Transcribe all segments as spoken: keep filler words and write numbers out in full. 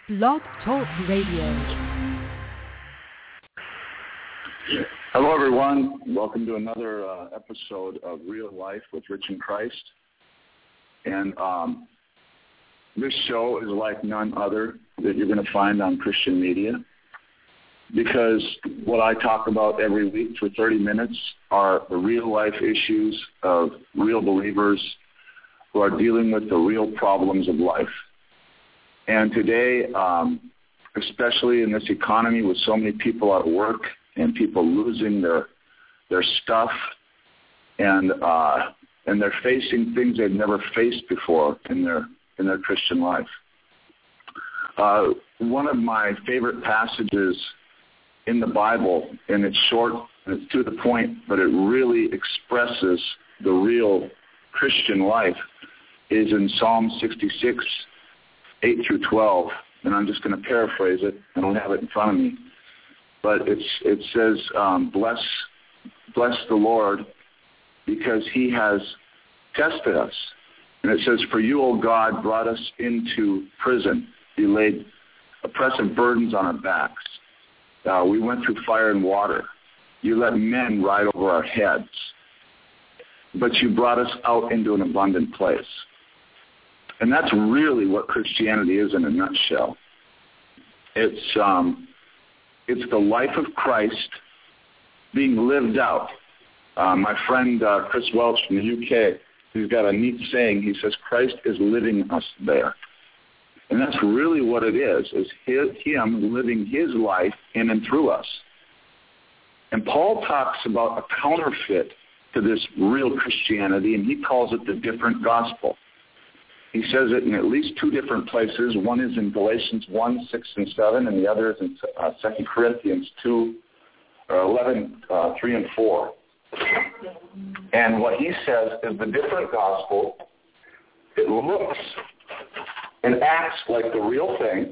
Blog Talk Radio. Hello, everyone. Welcome to another uh, episode of Real Life with Rich in Christ. And um, this show is like none other that you're going to find on Christian media, because what I talk about every week for thirty minutes are the real life issues of real believers who are dealing with the real problems of life. And today, um, especially in this economy with so many people at work and people losing their their stuff, and uh, and they're facing things they've never faced before in their in their Christian life. Uh, one of my favorite passages in the Bible, and it's short and it's to the point, but it really expresses the real Christian life, is in Psalm sixty-six, eight through twelve, and I'm just going to paraphrase it. I don't have it in front of me. But it's, it says, um, bless, bless the Lord, because he has tested us. And it says, for you, O God, brought us into prison. You laid oppressive burdens on our backs. Uh, we went through fire and water. You let men ride over our heads. But you brought us out into an abundant place. And that's really what Christianity is in a nutshell. It's um, it's the life of Christ being lived out. Uh, my friend uh, Chris Welch from the U K, he's got a neat saying. He says, Christ is living us there. And that's really what it is, is his, him living his life in and through us. And Paul talks about a counterfeit to this real Christianity, and he calls it the different gospel. He says it in at least two different places. One is in Galatians one, six, and seven, and the other is in uh, Second Corinthians two, or eleven, uh, three, and four. And what he says is the different gospel, it looks and acts like the real thing,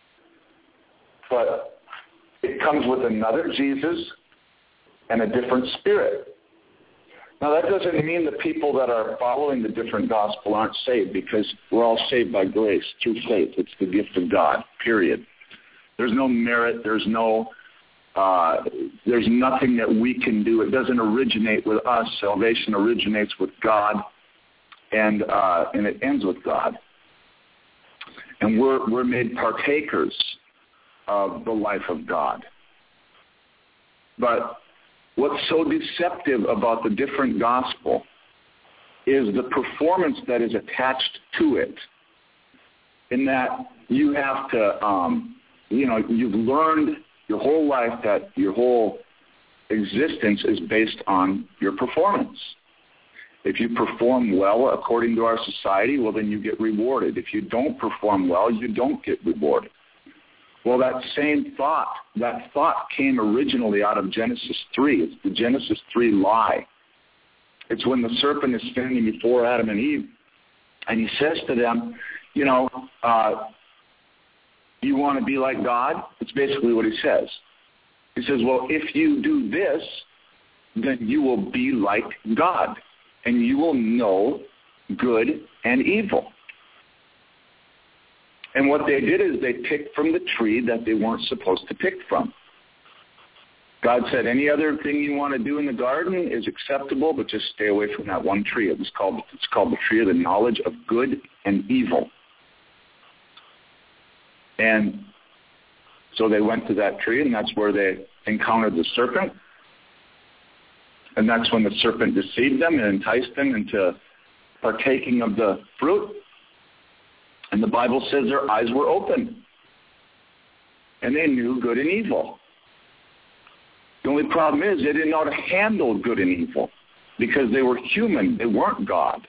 but it comes with another Jesus and a different spirit. Now, that doesn't mean the people that are following the different gospel aren't saved, because we're all saved by grace through faith. It's the gift of God, period. There's no merit. There's no, uh, there's nothing that we can do. It doesn't originate with us. Salvation originates with God, and uh, and it ends with God. And we're we're made partakers of the life of God. But what's so deceptive about the different gospel is the performance that is attached to it, in that you have to, um, you know, you've learned your whole life that your whole existence is based on your performance. If you perform well according to our society, well, then you get rewarded. If you don't perform well, you don't get rewarded. Well, that same thought, that thought came originally out of Genesis three. It's the Genesis three lie. It's when the serpent is standing before Adam and Eve, and he says to them, you know, uh, you want to be like God? It's basically what he says. He says, well, if you do this, then you will be like God, and you will know good and evil. And what they did is they picked from the tree that they weren't supposed to pick from. God said, any other thing you want to do in the garden is acceptable, but just stay away from that one tree. It was called, it's called the tree of the knowledge of good and evil. And so they went to that tree, and that's where they encountered the serpent. And that's when the serpent deceived them and enticed them into partaking of the fruit. And the Bible says their eyes were open, and they knew good and evil. The only problem is they didn't know how to handle good and evil, because they were human. They weren't God.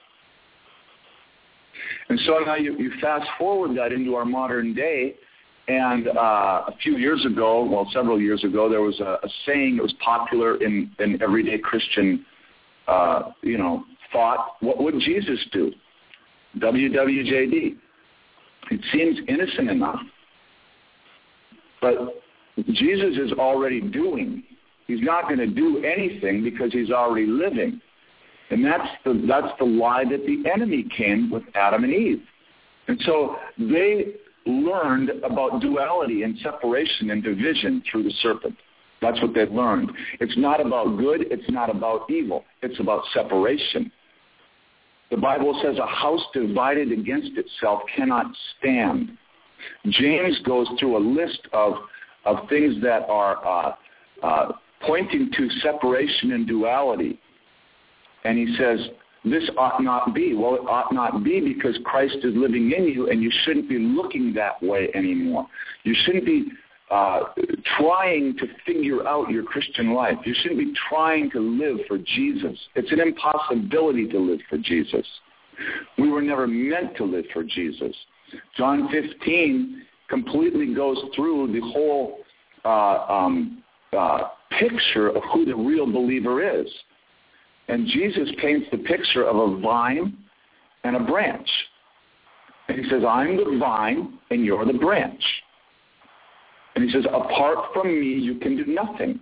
And so now you, you fast forward that into our modern day, and uh, a few years ago, well, several years ago, there was a, a saying that was popular in, in everyday Christian, uh, you know, thought. What would Jesus do? W W J D. It seems innocent enough, but Jesus is already doing. He's not going to do anything because he's already living. And that's the, that's the lie that the enemy came with Adam and Eve. And so they learned about duality and separation and division through the serpent. That's what they've learned. It's not about good. It's not about evil. It's about separation. The Bible says a house divided against itself cannot stand. James goes through a list of, of things that are uh, uh, pointing to separation and duality. And he says, this ought not be. Well, it ought not be because Christ is living in you, and you shouldn't be looking that way anymore. You shouldn't be uh, trying to figure out your Christian life. You shouldn't be trying to live for Jesus. It's an impossibility to live for Jesus. We were never meant to live for Jesus. John fifteen completely goes through the whole uh, um, uh, picture of who the real believer is. And Jesus paints the picture of a vine and a branch. And he says, I'm the vine and you're the branch. And he says, apart from me, you can do nothing.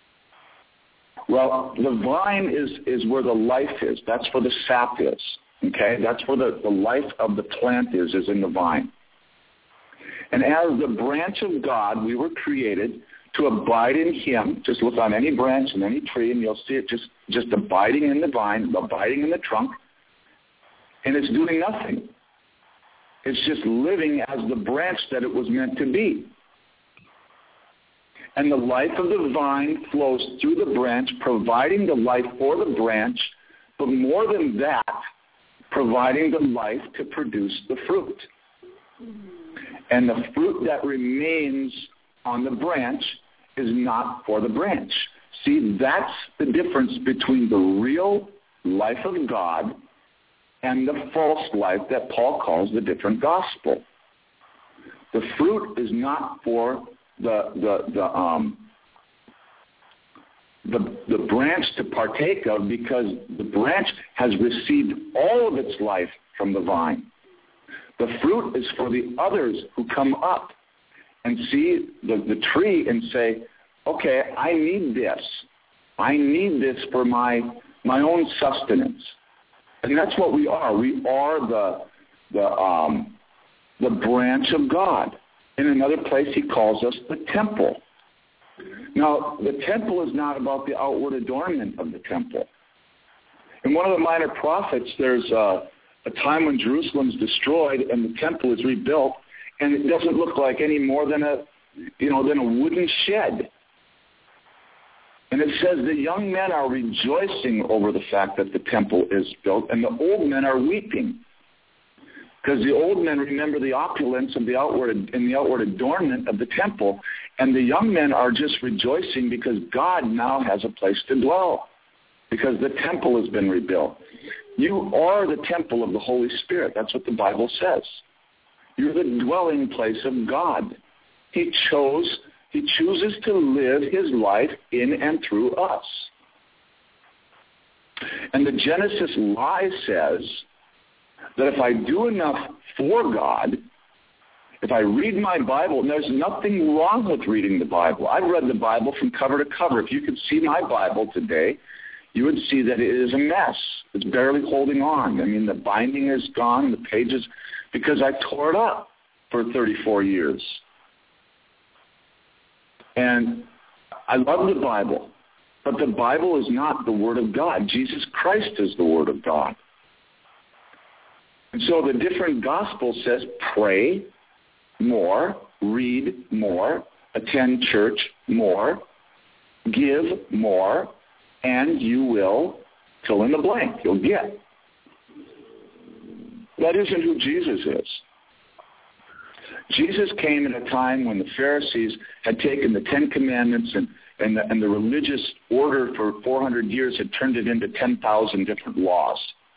Well, the vine is, is where the life is. That's where the sap is. Okay? That's where the, the life of the plant is, is in the vine. And as the branch of God, we were created to abide in him. Just look on any branch and any tree, and you'll see it just, just abiding in the vine, abiding in the trunk, and it's doing nothing. It's just living as the branch that it was meant to be. And the life of the vine flows through the branch, providing the life for the branch, but more than that, providing the life to produce the fruit. And the fruit that remains on the branch is not for the branch. See, that's the difference between the real life of God and the false life that Paul calls the different gospel. The fruit is not for the the the um the the branch to partake of, because the branch has received all of its life from the vine. The fruit is for the others who come up and see the, the tree and say, okay, I need this. I need this for my my own sustenance. And that's what we are. We are the the um, the branch of God. In another place, he calls us the temple. Now, the temple is not about the outward adornment of the temple. In one of the minor prophets, there's a, a time when Jerusalem is destroyed and the temple is rebuilt, and it doesn't look like any more than a, you know, than a wooden shed. And it says the young men are rejoicing over the fact that the temple is built, and the old men are weeping. Because the old men remember the opulence of the outward and the outward adornment of the temple, and the young men are just rejoicing because God now has a place to dwell, because the temple has been rebuilt. You are the temple of the Holy Spirit. That's what the Bible says. You're the dwelling place of God. He chose, he chooses to live his life in and through us. And the Genesis lie says that if I do enough for God, if I read my Bible, and there's nothing wrong with reading the Bible. I've read the Bible from cover to cover. If you could see my Bible today, you would see that it is a mess. It's barely holding on. I mean, the binding is gone, the pages, because I tore it up for thirty-four years. And I love the Bible, but the Bible is not the Word of God. Jesus Christ is the Word of God. And so the different gospel says pray more, read more, attend church more, give more, and you will fill in the blank. You'll get. That isn't who Jesus is. Jesus came at a time when the Pharisees had taken the Ten Commandments and, and, the, and the religious order for four hundred years had turned it into ten thousand different laws.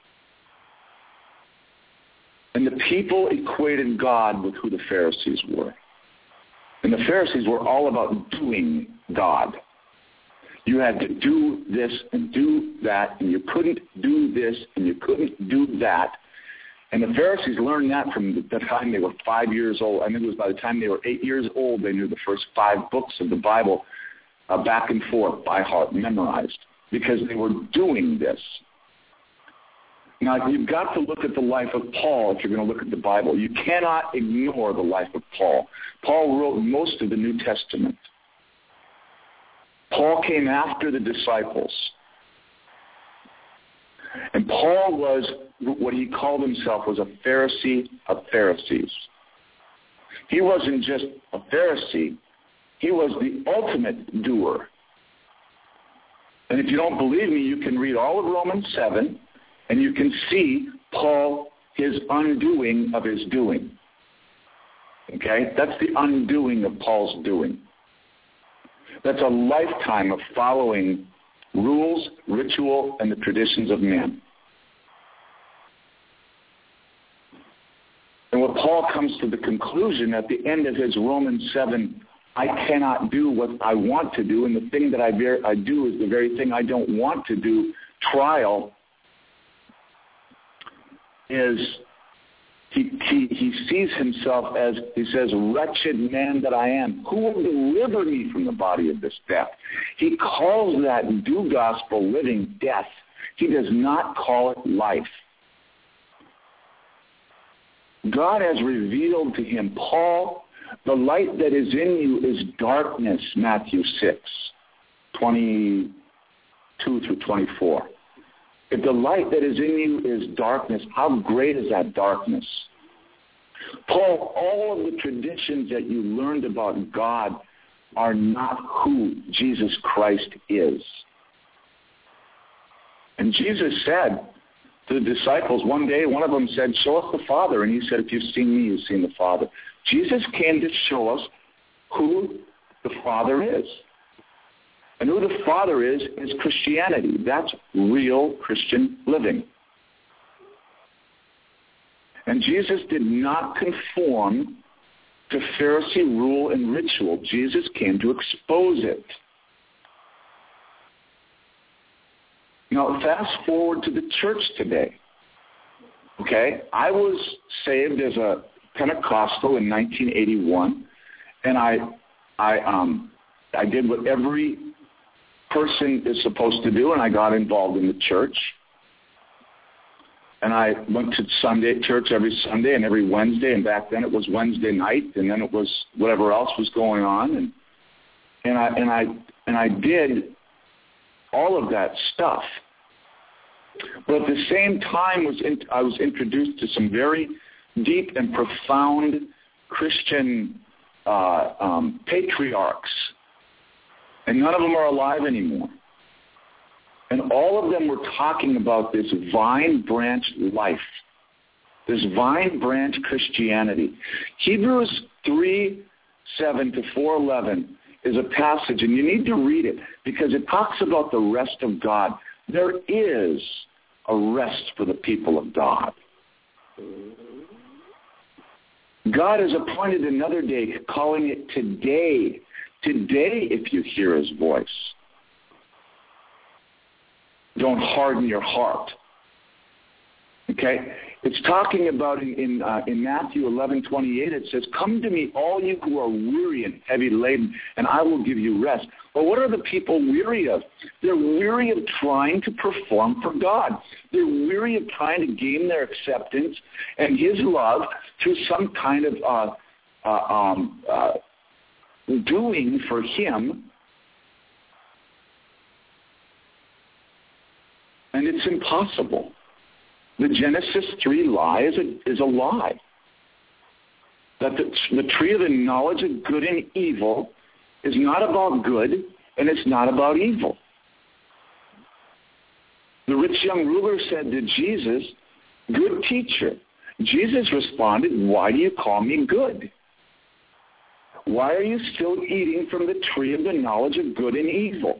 And the people equated God with who the Pharisees were. And the Pharisees were all about doing God. You had to do this and do that, and you couldn't do this and you couldn't do that. And the Pharisees learned that from the time they were five years old. I think it was by the time they were eight years old, they knew the first five books of the Bible uh, back and forth by heart, memorized, because they were doing this. Now, you've got to look at the life of Paul if you're going to look at the Bible. You cannot ignore the life of Paul. Paul wrote most of the New Testament. Paul came after the disciples. And Paul was, what he called himself, was a Pharisee of Pharisees. He wasn't just a Pharisee. He was the ultimate doer. And if you don't believe me, you can read all of Romans seven, and you can see Paul, his undoing of his doing. Okay? That's the undoing of Paul's doing. That's a lifetime of following rules, ritual, and the traditions of men. And when Paul comes to the conclusion at the end of his Romans seven, I cannot do what I want to do, and the thing that I, ver- I do is the very thing I don't want to do, trial, is he, he, he sees himself as, he says, wretched man that I am. Who will deliver me from the body of this death? He calls that do gospel living death. He does not call it life. God has revealed to him, Paul, the light that is in you is darkness, Matthew six, twenty-two through twenty-four. If the light that is in you is darkness, how great is that darkness? Paul, all of the traditions that you learned about God are not who Jesus Christ is. And Jesus said to the disciples one day, one of them said, show us the Father. And he said, if you've seen me, you've seen the Father. Jesus came to show us who the Father is. And who the Father is, is Christianity. That's real Christian living. And Jesus did not conform to Pharisee rule and ritual. Jesus came to expose it. Now, fast forward to the church today. Okay? I was saved as a Pentecostal in nineteen eighty-one, and I, I, um, I did what every person is supposed to do, and I got involved in the church. And I went to Sunday church every Sunday and every Wednesday, and back then it was Wednesday night, and then it was whatever else was going on, and and I and I and I did all of that stuff. But at the same time, was in, I was introduced to some very deep and profound Christian uh, um, patriarchs. And none of them are alive anymore. And all of them were talking about this vine branch life, this vine branch Christianity. Hebrews three seven to four eleven is a passage, and you need to read it because it talks about the rest of God. There is a rest for the people of God. God has appointed another day, calling it today. Today, if you hear his voice, don't harden your heart. Okay? It's talking about in in, uh, in Matthew eleven twenty-eight, it says, come to me, all you who are weary and heavy laden, and I will give you rest. Well, what are the people weary of? They're weary of trying to perform for God. They're weary of trying to gain their acceptance and his love through some kind of uh, uh, um, uh, doing for him. And it's impossible. The Genesis three lie is a, is a lie. That the, the tree of the knowledge of good and evil is not about good and it's not about evil. The rich young ruler said to Jesus, good teacher. Jesus responded, why do you call me good? Why are you still eating from the tree of the knowledge of good and evil?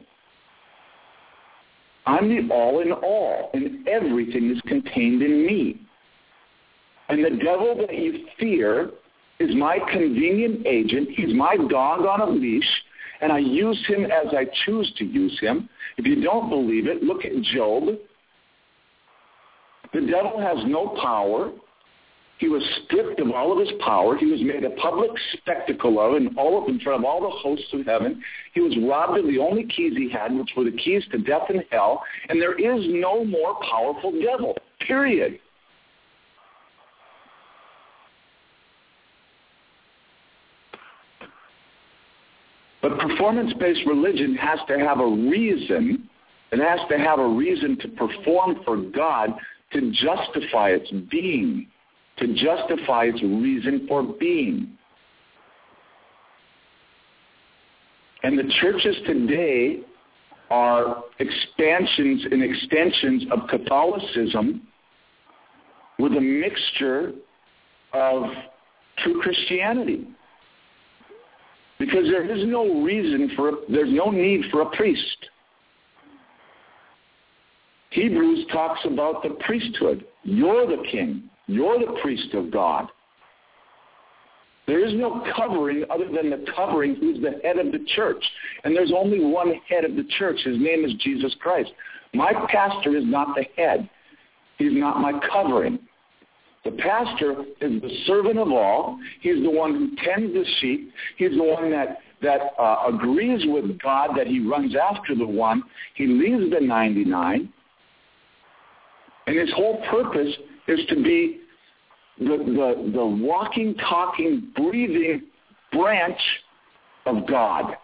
I'm the all in all, and everything is contained in me. And the devil that you fear is my convenient agent. He's my dog on a leash, and I use him as I choose to use him. If you don't believe it, look at Job. The devil has no power. He was stripped of all of his power. He was made a public spectacle of in, all of, in front of all the hosts of heaven. He was robbed of the only keys he had, which were the keys to death and hell. And there is no more powerful devil, period. But performance-based religion has to have a reason. It has to have a reason to perform for God to justify its being, to justify its reason for being. And the churches today are expansions and extensions of Catholicism with a mixture of true Christianity. Because there is no reason for, a, there's no need for a priest. Hebrews talks about the priesthood. You're the king. You're the priest of God. There is no covering other than the covering who's the head of the church. And there's only one head of the church. His name is Jesus Christ. My pastor is not the head. He's not my covering. The pastor is the servant of all. He's the one who tends the sheep. He's the one that, that uh, agrees with God that he runs after the one. He leaves the ninety-nine. And his whole purpose is to be the, the, the walking, talking, breathing branch of God.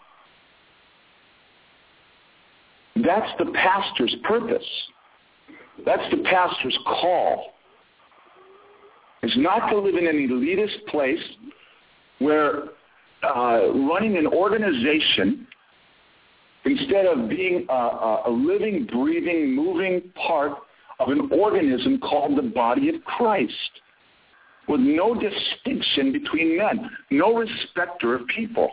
That's the pastor's purpose. That's the pastor's call. It's not to live in an elitist place where uh, running an organization, instead of being a, a living, breathing, moving part of an organism called the body of Christ, with no distinction between men, no respecter of people.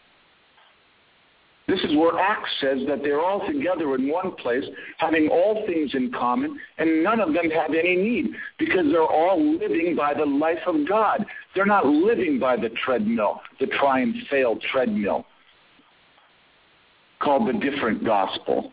This is where Acts says that they're all together in one place, having all things in common, and none of them have any need, because they're all living by the life of God. They're not living by the treadmill, the try and fail treadmill, called the different gospel.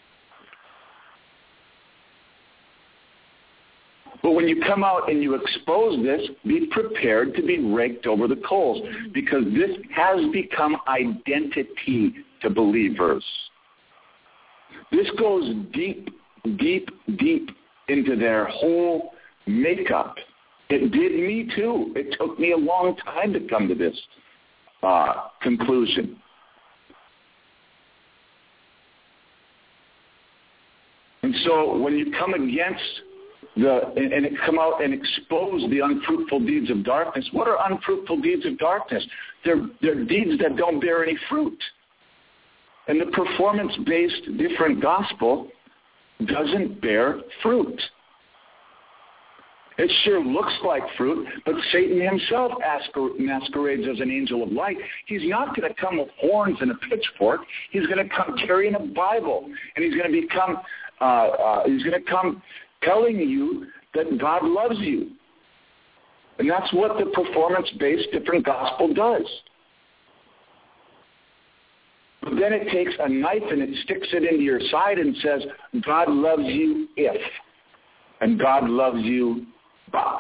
But when you come out and you expose this, be prepared to be raked over the coals, because this has become identity to believers. This goes deep, deep, deep into their whole makeup. It did me too. It took me a long time to come to this uh, conclusion. And so when you come against The, and, and it come out and expose the unfruitful deeds of darkness. What are unfruitful deeds of darkness? They're, they're deeds that don't bear any fruit. And the performance-based different gospel doesn't bear fruit. It sure looks like fruit, but Satan himself masquerades as an angel of light. He's not going to come with horns and a pitchfork. He's going to come carrying a Bible, and he's going to become. Uh, uh, he's going to come telling you that God loves you. And that's what the performance-based different gospel does. But then it takes a knife and it sticks it into your side and says, God loves you if, and God loves you but,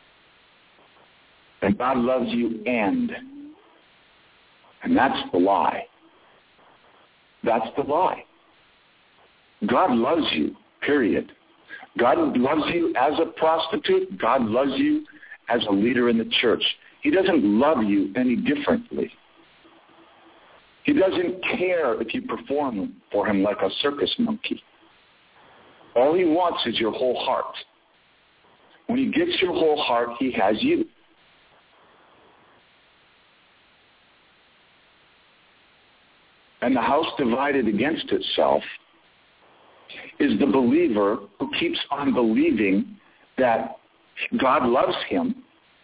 and God loves you and. And that's the lie. That's the lie. God loves you, period. God loves you as a prostitute. God loves you as a leader in the church. He doesn't love you any differently. He doesn't care if you perform for him like a circus monkey. All he wants is your whole heart. When he gets your whole heart, he has you. And the house divided against itself is the believer who keeps on believing that God loves him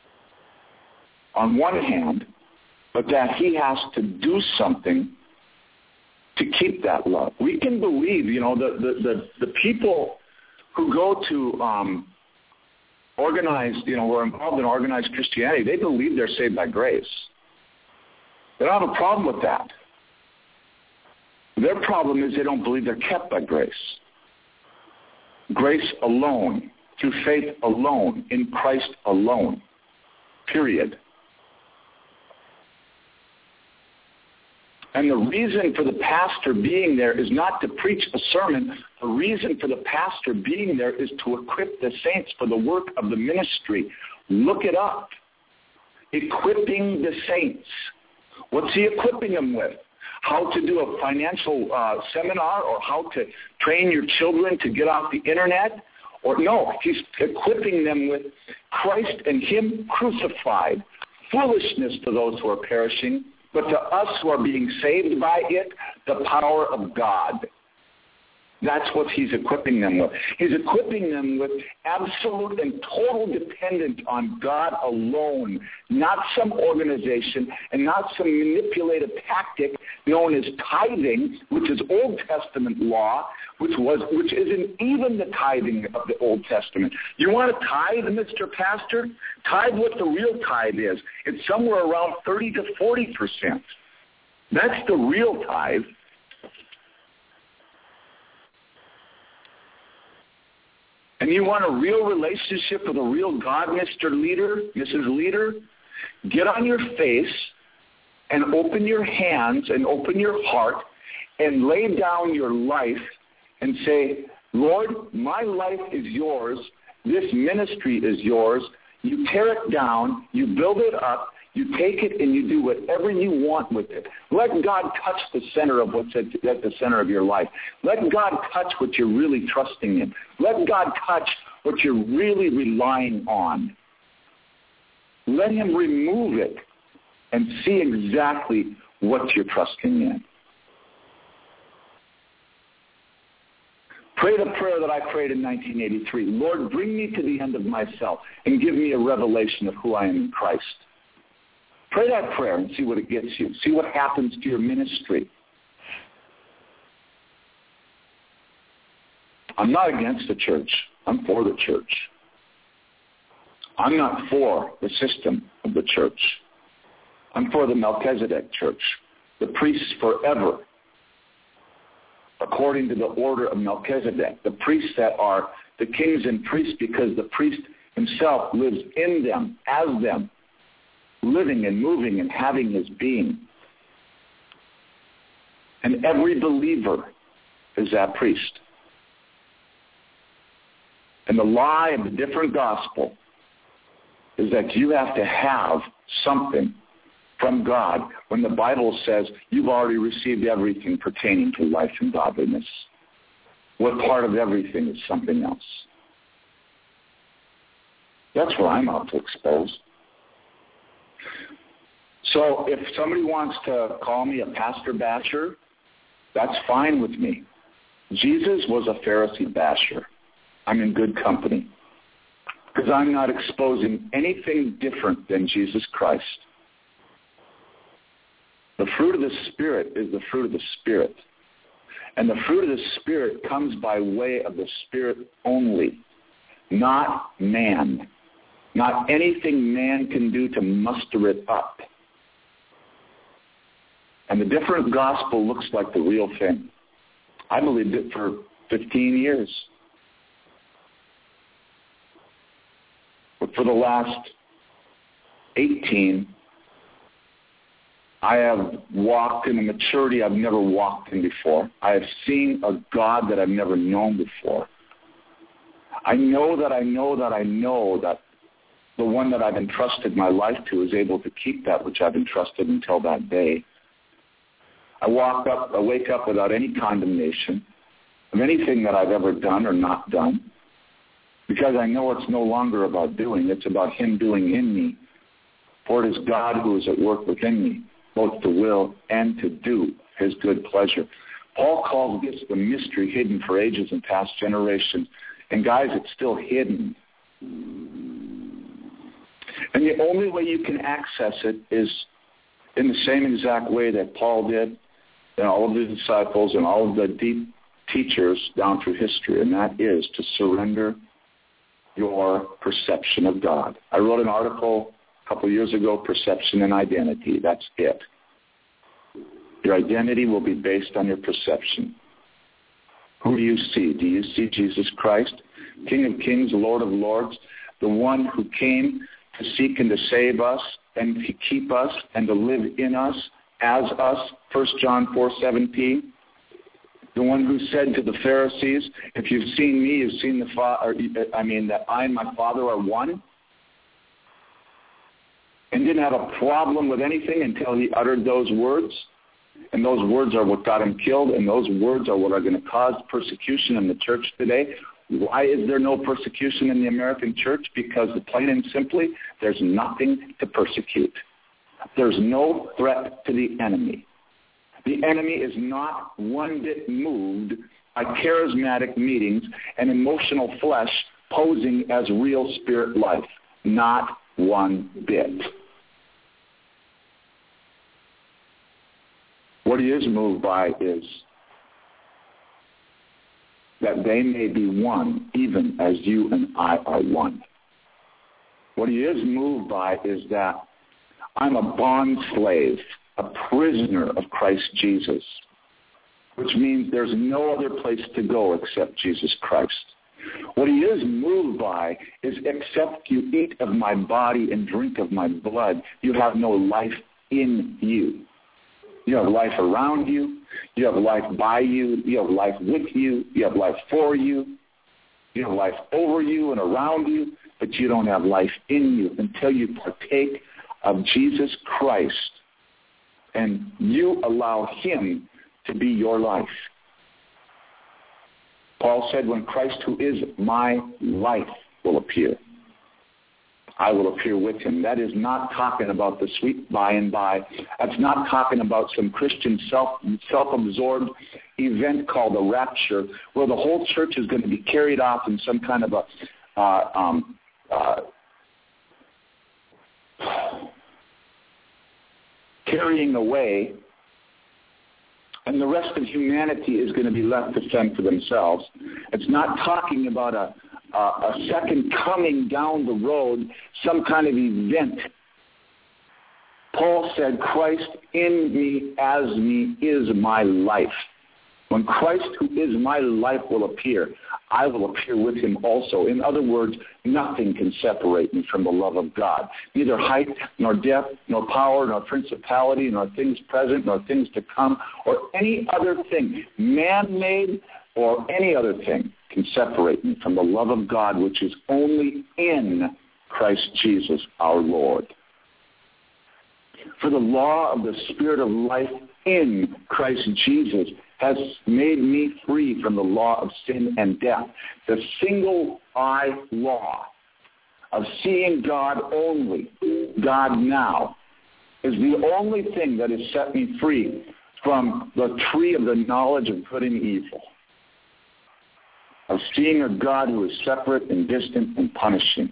on one hand, but that he has to do something to keep that love. We can believe, you know, the, the, the, the people who go to um, organized, you know, who are involved in organized Christianity, they believe they're saved by grace. They don't have a problem with that. Their problem is they don't believe they're kept by grace. Grace alone, through faith alone, in Christ alone. period. And the reason for the pastor being there is not to preach a sermon. The reason for the pastor being there is to equip the saints for the work of the ministry. Look it up. Equipping the saints. What's he equipping them with? How to do a financial uh, seminar, or how to train your children to get off the internet? Or no, he's equipping them with Christ and him crucified. Foolishness to those who are perishing, but to us who are being saved by it, the power of God. That's what he's equipping them with. He's equipping them with absolute and total dependence on God alone, not some organization and not some manipulative tactic known as tithing, which is Old Testament law, which was which isn't even the tithing of the Old Testament. You want to tithe, Mister Pastor? Tithe what the real tithe is. It's somewhere around thirty to forty percent. That's the real tithe. And you want a real relationship with a real God, Mister Leader, Missus Leader? Get on your face and open your hands and open your heart and lay down your life and say, Lord, my life is yours. This ministry is yours. You tear it down. You build it up. You take it and you do whatever you want with it. Let God touch the center of what's at, at the center of your life. Let God touch what you're really trusting in. Let God touch what you're really relying on. Let him remove it and see exactly what you're trusting in. Pray the prayer that I prayed in nineteen eighty-three. Lord, bring me to the end of myself and give me a revelation of who I am in Christ. Pray that prayer and see what it gets you. See what happens to your ministry. I'm not against the church. I'm for the church. I'm not for the system of the church. I'm for the Melchizedek church, the priests forever, according to the order of Melchizedek, the priests that are the kings and priests because the priest himself lives in them, as them, living and moving and having his being. And every believer is that priest. And the lie of the different gospel is that you have to have something from God when the Bible says you've already received everything pertaining to life and godliness. What part of everything is something else? That's what I'm out to expose. So if somebody wants to call me a pastor basher, that's fine with me. Jesus was a Pharisee basher. I'm in good company because I'm not exposing anything different than Jesus Christ. The fruit of the Spirit is the fruit of the Spirit. And the fruit of the Spirit comes by way of the Spirit only, not man. Not anything man can do to muster it up. And the different gospel looks like the real thing. I believed it for fifteen years. But for the last eighteen, I have walked in a maturity I've never walked in before. I have seen a God that I've never known before. I know that I know that I know that the one that I've entrusted my life to is able to keep that which I've entrusted until that day. I walk up, I wake up without any condemnation of anything that I've ever done or not done, because I know it's no longer about doing, it's about him doing in me. For it is God who is at work within me, both to will and to do his good pleasure. Paul calls this the mystery hidden for ages and past generations. And guys, it's still hidden. And the only way you can access it is in the same exact way that Paul did, and all of the disciples and all of the deep teachers down through history, and that is to surrender your perception of God. I wrote an article a couple of years ago, Perception and Identity. That's it. Your identity will be based on your perception. Who do you see? Do you see Jesus Christ, King of Kings, Lord of Lords, the one who came to seek and to save us and to keep us and to live in us as us, First John four seventeen. The one who said to the Pharisees, if you've seen me, you've seen the Father, I mean, that I and my Father are one, and didn't have a problem with anything until he uttered those words. And those words are what got him killed, and those words are what are going to cause persecution in the church today. Why is there no persecution in the American church? Because plain and simply, there's nothing to persecute. There's no threat to the enemy. The enemy is not one bit moved by charismatic meetings and emotional flesh posing as real spirit life. Not one bit. What he is moved by is that they may be one, even as you and I are one. What he is moved by is that I'm a bond slave, a prisoner of Christ Jesus, which means there's no other place to go except Jesus Christ. What he is moved by is, except you eat of my body and drink of my blood, you have no life in you. You have life around you. You have life by you. You have life with you. You have life for you. You have life over you and around you, but you don't have life in you until you partake of Jesus Christ and you allow him to be your life. Paul said, when Christ, who is my life, will appear, I will appear with him. That is not talking about the sweet by and by. That's not talking about some Christian self, self-absorbed event called the rapture, where the whole church is going to be carried off in some kind of a uh, um, uh, carrying away, and the rest of humanity is going to be left to fend for themselves. It's not talking about a, a, a second coming down the road, some kind of event. Paul said, Christ in me, as me, is my life. When Christ, who is my life, will appear, I will appear with him also. In other words, nothing can separate me from the love of God. Neither height, nor depth, nor power, nor principality, nor things present, nor things to come, or any other thing, man-made or any other thing, can separate me from the love of God, which is only in Christ Jesus our Lord. For the law of the Spirit of life in Christ Jesus has made me free from the law of sin and death. The single eye law of seeing God only, God now, is the only thing that has set me free from the tree of the knowledge of good and evil, of seeing a God who is separate and distant and punishing.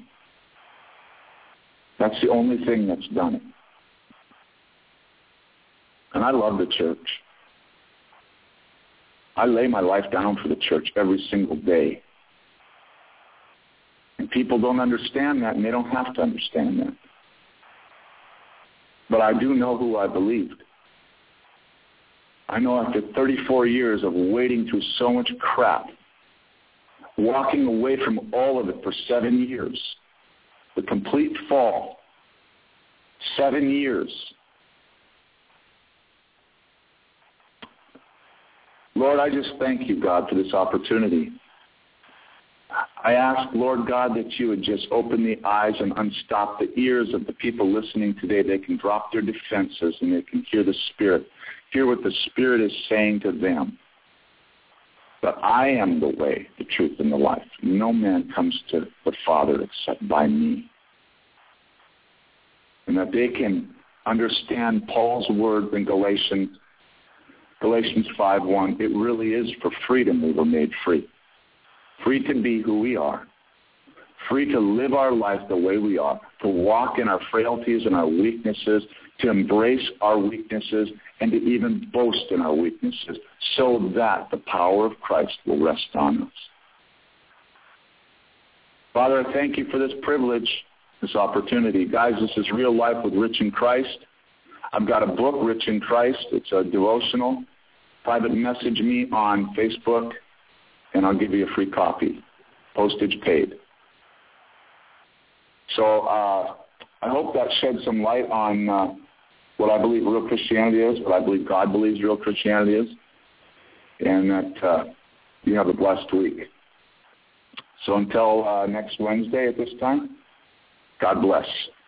That's the only thing that's done it. And I love the church. I lay my life down for the church every single day. And people don't understand that, and they don't have to understand that. But I do know who I believed. I know after thirty-four years of wading through so much crap, walking away from all of it for seven years, the complete fall, seven years. Lord, I just thank you, God, for this opportunity. I ask, Lord God, that you would just open the eyes and unstop the ears of the people listening today. They can drop their defenses and they can hear the Spirit, hear what the Spirit is saying to them. That I am the way, the truth, and the life. No man comes to the Father except by me. And that they can understand Paul's word in Galatians Galatians five one, it really is for freedom we were made free. Free to be who we are. Free to live our life the way we are. To walk in our frailties and our weaknesses. To embrace our weaknesses and to even boast in our weaknesses so that the power of Christ will rest on us. Father, I thank you for this privilege, this opportunity. Guys, this is Real Life with Rich in Christ. I've got a book, Rich in Christ. It's a devotional. Private message me on Facebook, and I'll give you a free copy. Postage paid. So uh, I hope that sheds some light on uh, what I believe real Christianity is, what I believe God believes real Christianity is, and that uh, you have a blessed week. So until uh, next Wednesday at this time, God bless.